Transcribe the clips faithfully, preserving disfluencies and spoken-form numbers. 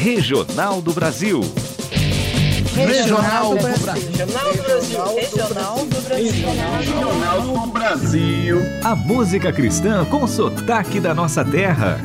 Regional do Brasil. Regional do Brasil. Regional do Brasil. Regional do Brasil. Regional do Brasil. A música cristã com sotaque da nossa terra.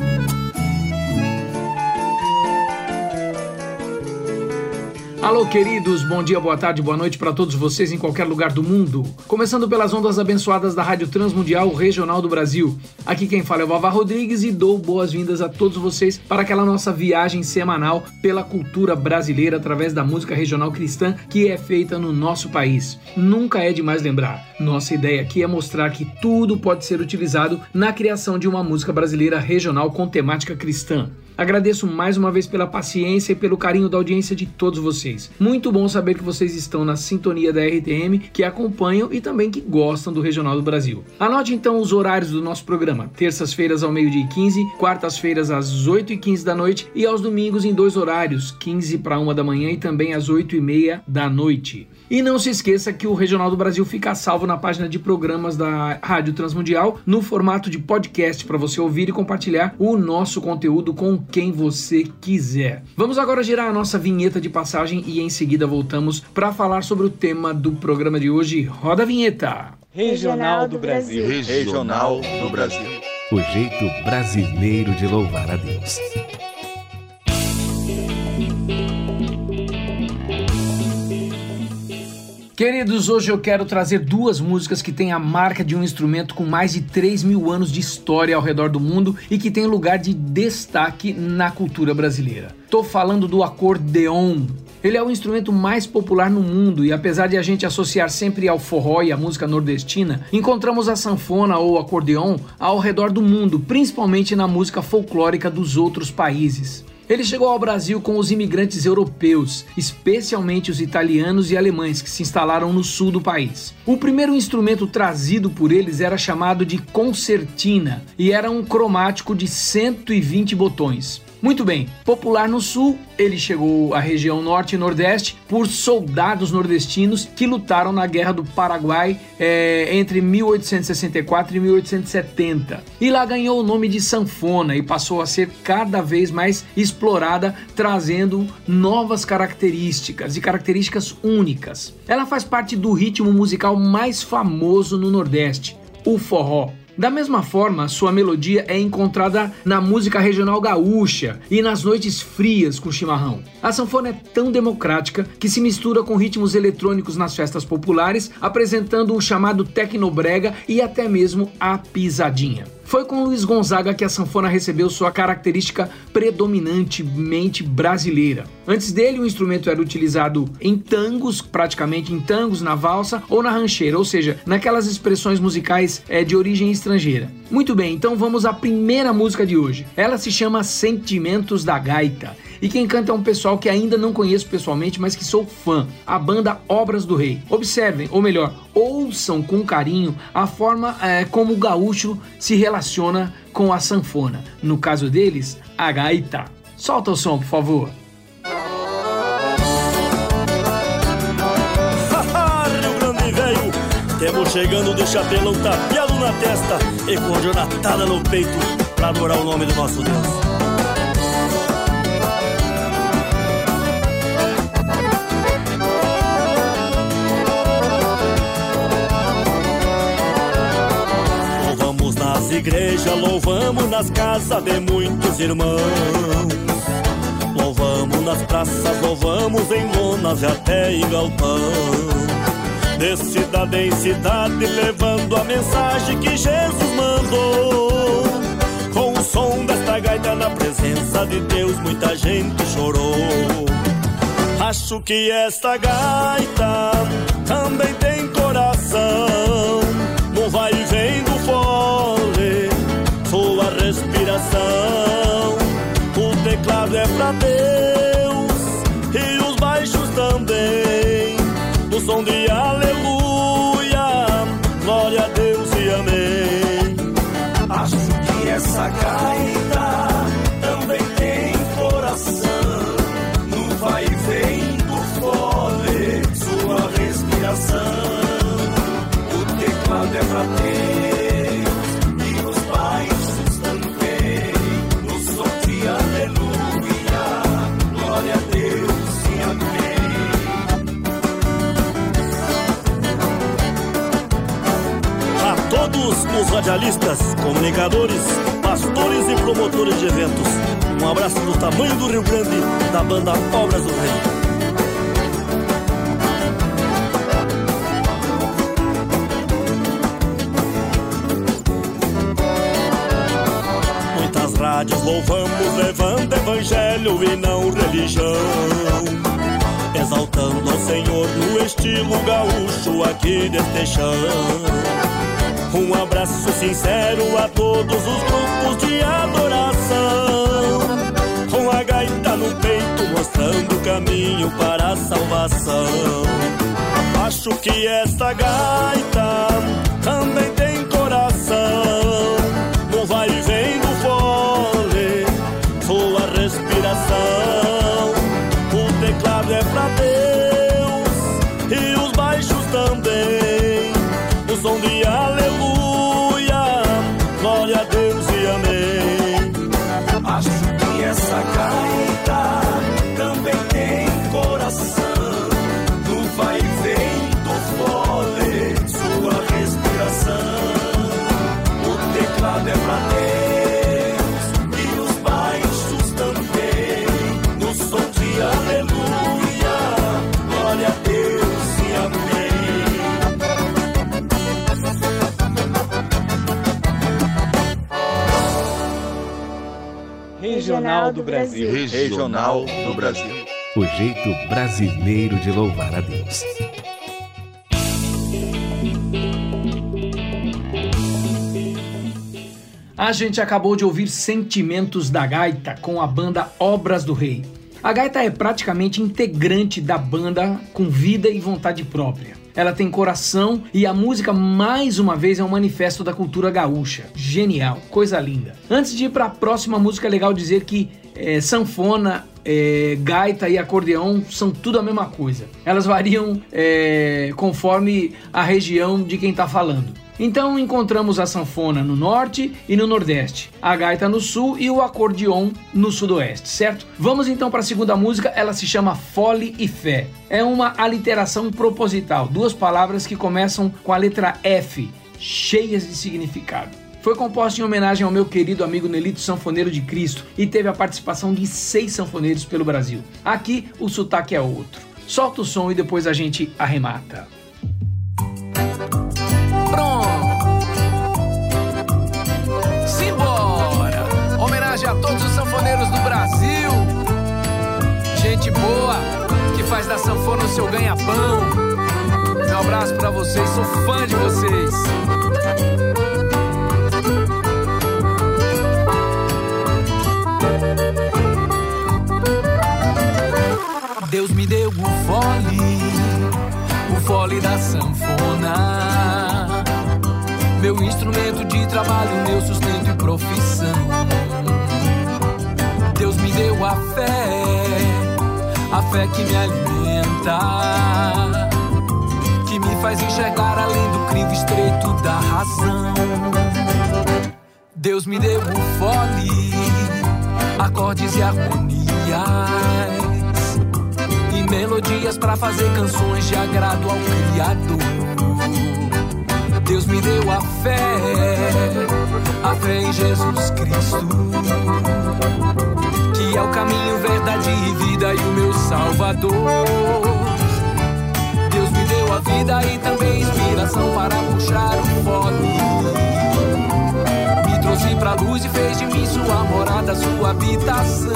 Alô, queridos, bom dia, boa tarde, boa noite para todos vocês em qualquer lugar do mundo. Começando pelas ondas abençoadas da Rádio Transmundial Regional do Brasil. Aqui quem fala é o Vavá Rodrigues e dou boas-vindas a todos vocês para aquela nossa viagem semanal pela cultura brasileira através da música regional cristã que é feita no nosso país. Nunca é demais lembrar. Nossa ideia aqui é mostrar que tudo pode ser utilizado na criação de uma música brasileira regional com temática cristã. Agradeço mais uma vez pela paciência e pelo carinho da audiência de todos vocês. Muito bom saber que vocês estão na sintonia da R T M, que acompanham e também que gostam do Regional do Brasil. Anote então os horários do nosso programa. Terças-feiras ao meio-dia e quinze, quartas-feiras às oito e quinze da noite e aos domingos em dois horários, quinze para uma da manhã e também às oito e meia da noite. E não se esqueça que o Regional do Brasil fica salvo na página de programas da Rádio Transmundial no formato de podcast para você ouvir e compartilhar o nosso conteúdo com quem você quiser. Vamos agora girar a nossa vinheta de passagem e em seguida voltamos para falar sobre o tema do programa de hoje. Roda a vinheta! Regional do Brasil. Regional do Brasil. O jeito brasileiro de louvar a Deus. Queridos, hoje eu quero trazer duas músicas que têm a marca de um instrumento com mais de três mil anos de história ao redor do mundo e que tem lugar de destaque na cultura brasileira. Tô falando do acordeon. Ele é o instrumento mais popular no mundo e apesar de a gente associar sempre ao forró e à música nordestina, encontramos a sanfona ou acordeon ao redor do mundo, principalmente na música folclórica dos outros países. Ele chegou ao Brasil com os imigrantes europeus, especialmente os italianos e alemães que se instalaram no sul do país. O primeiro instrumento trazido por eles era chamado de concertina e era um cromático de cento e vinte botões. Muito bem, popular no sul, ele chegou à região norte e nordeste por soldados nordestinos que lutaram na Guerra do Paraguai é, entre mil oitocentos e sessenta e quatro e mil oitocentos e setenta. E lá ganhou o nome de sanfona e passou a ser cada vez mais explorada, trazendo novas características e características únicas. Ela faz parte do ritmo musical mais famoso no Nordeste, o forró. Da mesma forma, sua melodia é encontrada na música regional gaúcha e nas noites frias com chimarrão. A sanfona é tão democrática que se mistura com ritmos eletrônicos nas festas populares, apresentando o chamado tecnobrega e até mesmo a pisadinha. Foi com Luiz Gonzaga que a sanfona recebeu sua característica predominantemente brasileira. Antes dele, o instrumento era utilizado em tangos, praticamente em tangos, na valsa ou na rancheira, ou seja, naquelas expressões musicais é, de origem estrangeira. Muito bem, então vamos à primeira música de hoje. Ela se chama Sentimentos da Gaita. E quem canta é um pessoal que ainda não conheço pessoalmente, mas que sou fã, a banda Obras do Rei. Observem, ou melhor, ouçam com carinho a forma é, como o gaúcho se relaciona com a sanfona. No caso deles, a gaita. Solta o som, por favor. Rio Grande velho, temos chegando do chapelão tapeado na testa e com a jornatada no peito pra adorar o nome do nosso Deus. Nas igrejas, louvamos nas casas de muitos irmãos. Louvamos nas praças, louvamos em lonas e até em galpão. De cidade em cidade, levando a mensagem que Jesus mandou. Com o som desta gaita na presença de Deus, muita gente chorou. Acho que esta gaita também tem coração. Não vai e vem do fole, sua respiração. O teclado é pra Deus e os baixos também. No som de aleluia, glória a Deus e amém. Acho que essa gaita também tem coração. No vai e vem do fole, sua respiração. É pra Deus e os baixos também. No som de aleluia, radialistas, comunicadores, pastores e promotores de eventos. Um abraço do tamanho do Rio Grande, da banda Obras do Rei. Muitas rádios louvamos, levando evangelho e não religião, exaltando ao Senhor no estilo gaúcho aqui deste chão. Um abraço sincero a todos os grupos de adoração, com a gaita no peito mostrando o caminho para a salvação. Acho que esta gaita também tem coração, no vai e vem do fole, sua respiração. O teclado é pra Deus e os baixos também, o som de aleluia, glória a Deus e amém. Acho que essa gaita também tem coração, no vai e vem do fole, sua respiração. O teclado é pra Deus e os baixos também, no som de aleluia, glória a Deus e amém. Regional do Brasil. Regional do Brasil. O jeito brasileiro de louvar a Deus. A gente acabou de ouvir Sentimentos da Gaita com a banda Obras do Rei. A gaita é praticamente integrante da banda, com vida e vontade própria. Ela tem coração e a música, mais uma vez, é um manifesto da cultura gaúcha. Genial, coisa linda. Antes de ir para a próxima música, é legal dizer que é, sanfona, é, gaita e acordeão são tudo a mesma coisa. Elas variam é, conforme a região de quem está falando. Então encontramos a sanfona no norte e no nordeste, a gaita no sul e o acordeon no sudoeste, certo? Vamos então para a segunda música, ela se chama Fole e Fé. É uma aliteração proposital, duas palavras que começam com a letra F, cheias de significado. Foi composta em homenagem ao meu querido amigo Nelito Sanfoneiro de Cristo e teve a participação de seis sanfoneiros pelo Brasil. Aqui o sotaque é outro. Solta o som e depois a gente arremata. Simbora! Homenagem a todos os sanfoneiros do Brasil. Gente boa, que faz da sanfona o seu ganha-pão. Meu abraço pra vocês, sou fã de vocês. Deus me deu o fole, o fole da sanfona, meu instrumento de trabalho, meu sustento e profissão. Deus me deu a fé, a fé que me alimenta, que me faz enxergar além do crivo estreito da razão. Deus me deu o fole, acordes e harmonias e melodias pra fazer canções de agrado ao Criador. Deus me deu a fé, a fé em Jesus Cristo, que é o caminho, verdade e vida e o meu Salvador. Deus me deu a vida e também inspiração para puxar o fole, me trouxe pra luz e fez de mim sua morada, sua habitação.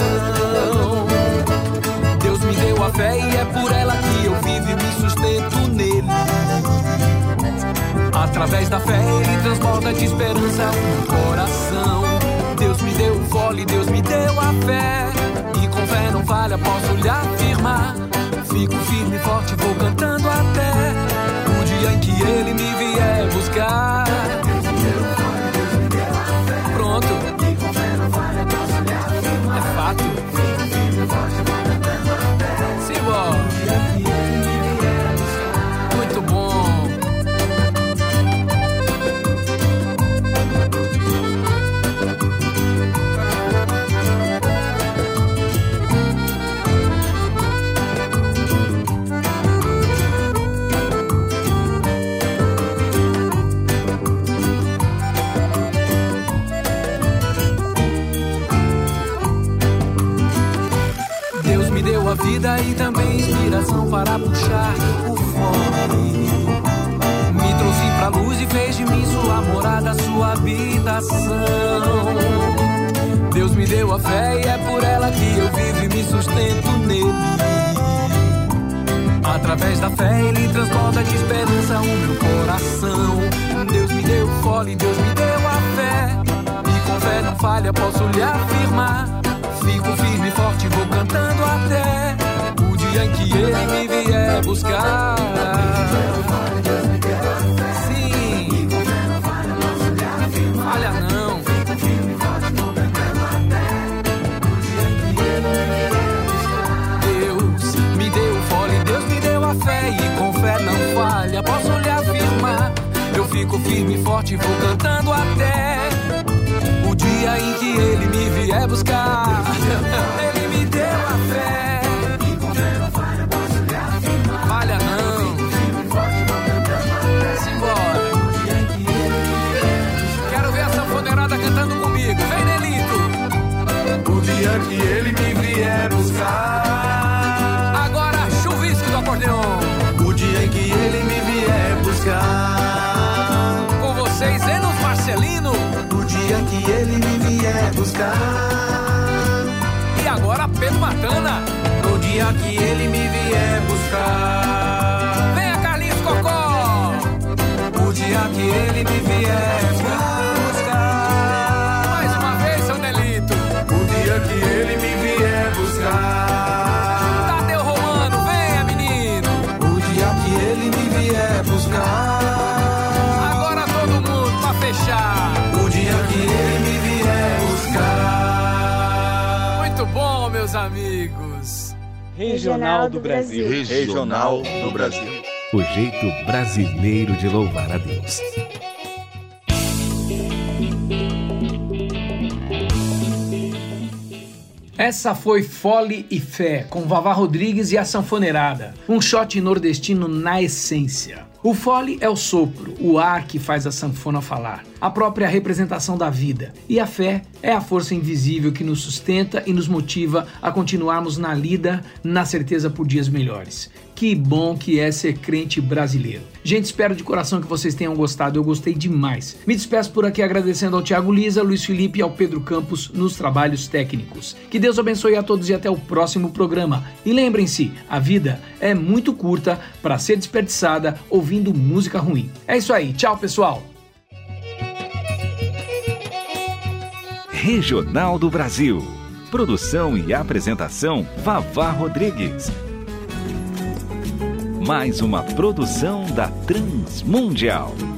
Deus me deu a fé e é por ela que eu vivo e me sustento nele. Através da fé ele transborda de esperança no coração. Deus me deu o fole, Deus me deu a fé, e com fé não falha, posso lhe afirmar. Fico firme e forte, vou cantando até o dia em que ele me vier buscar. Deus me deu o fole, Deus me deu a fé, pronto, e com fé não falha, posso lhe afirmar. É fato. Fico firme e forte, vou cantando até simbora, o dia que ele me vier buscar. Muito bom. vida e também inspiração para puxar o fole. Me trouxe pra luz e fez de mim sua morada, sua habitação. Deus me deu a fé e é por ela que eu vivo e me sustento nele. Através da fé ele transborda de esperança o meu coração. Deus me deu fole, Deus me deu a fé, e com fé não falha, posso lhe afirmar. Fico firme e forte, vou cantando até o dia em que ele me vier buscar. Sim, falha não. Deus me deu fole, Deus me deu a fé, e com fé não falha, posso lhe afirmar. Eu fico firme e forte, vou cantando até o dia em que ele me vier buscar. Ele me deu a fé, e com fé não falha, posso lhe afirmar. Falha não. Simbora. Quero ver a sanfoneirada cantando comigo. Vem, Nelito. O dia que ele me vier buscar. Agora, chuvisco do acordeon. O dia em que ele me vier buscar. Com vocês, Enos Marcelino. O dia que ele me vier buscar. E agora, Pedro Matana. No dia que ele me vier buscar. Venha, Carlinhos Cocó. O dia que ele me vier buscar. Mais uma vez, seu Nelito. O dia que ele me vier buscar. Tadeu Romano, venha, menino. O dia que ele me vier buscar. Agora todo mundo pra fechar. O dia que ele me vier buscar. Muito bom, meus amigos. Regional do Brasil. Regional do Brasil. O jeito brasileiro de louvar a Deus. Essa foi Fole e Fé, com Vavá Rodrigues e a sanfoneirada. Um shot nordestino na essência. O fole é o sopro, o ar que faz a sanfona falar, a própria representação da vida. E a fé é a força invisível que nos sustenta e nos motiva a continuarmos na lida, na certeza por dias melhores. Que bom que é ser crente brasileiro. Gente, espero de coração que vocês tenham gostado, eu gostei demais. Me despeço por aqui agradecendo ao Thiago Lisa, Luiz Felipe e ao Pedro Campos nos trabalhos técnicos. Que Deus abençoe a todos e até o próximo programa. E lembrem-se, a vida é muito curta para ser desperdiçada ouvindo música ruim. É isso aí, tchau pessoal! Regional do Brasil. Produção e apresentação Vavá Rodrigues. Mais uma produção da Transmundial.